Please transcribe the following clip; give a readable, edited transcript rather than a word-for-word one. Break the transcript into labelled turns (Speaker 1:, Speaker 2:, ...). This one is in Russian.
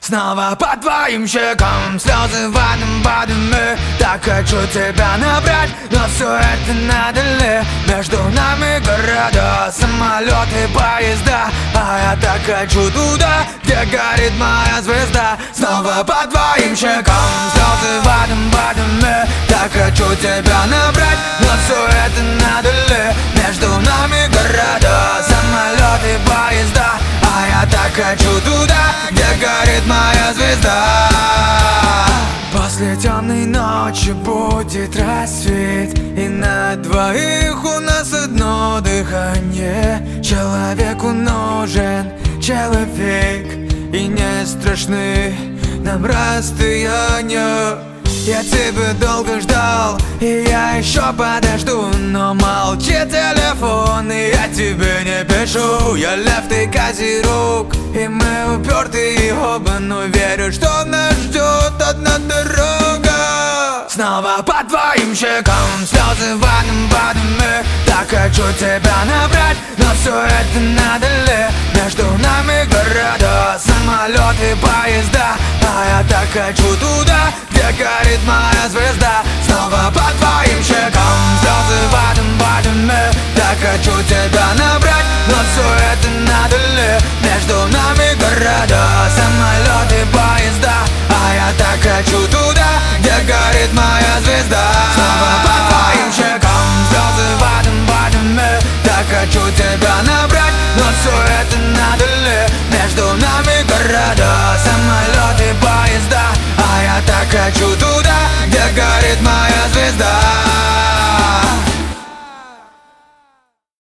Speaker 1: Снова по твоим щекам слезы ватным падами. Так хочу тебя набрать, но все это надо ли? Между нами города, самолеты, поезда, а я так хочу туда, где горит моя звезда. Снова по твоим щекам слезы ватным падами. Так хочу тебя набрать, но все это надо ли? Между нами города, самолеты, поезда, а я так хочу туда, где горит моя звезда. После темной ночи будет рассвет, и на двоих у нас одно дыхание. Человеку нужен человек, и не страшны нам расстояния. Я тебя долго ждал, и я еще подожду, но молчит телефон, и я тебе не пишу. Я лев, ты козерог, и мы упертые оба, но верю, что нас ждет одна дорога. Снова по твоим щекам слезы ватным падами. Так хочу тебя набрать, но все это надо ли? Между нами города, самолеты, поезда, а я так хочу туда, где горит моя звезда. Снова по твоим щекам слезы ватным падами. Так хочу тебя набрать, но все это надо ли? Между нами города, самолеты, поезда, а я так хочу туда, где горит моя звезда. Снова по твоим щекам слезы ватным падами. Так хочу тебя набрать, но все это надо ли? Между нами города, самолеты, поезда, а я так хочу туда, где горит моя звезда.